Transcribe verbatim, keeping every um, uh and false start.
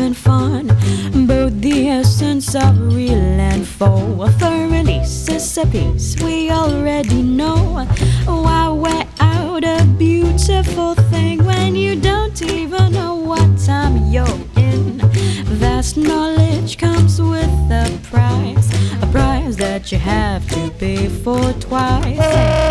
having fun. Both the essence of real and faux. A third release is a piece we already know. Why wear out a beautiful thing when you don't even know what time you're in? Vast knowledge comes with a price, a price that you have to pay for twice.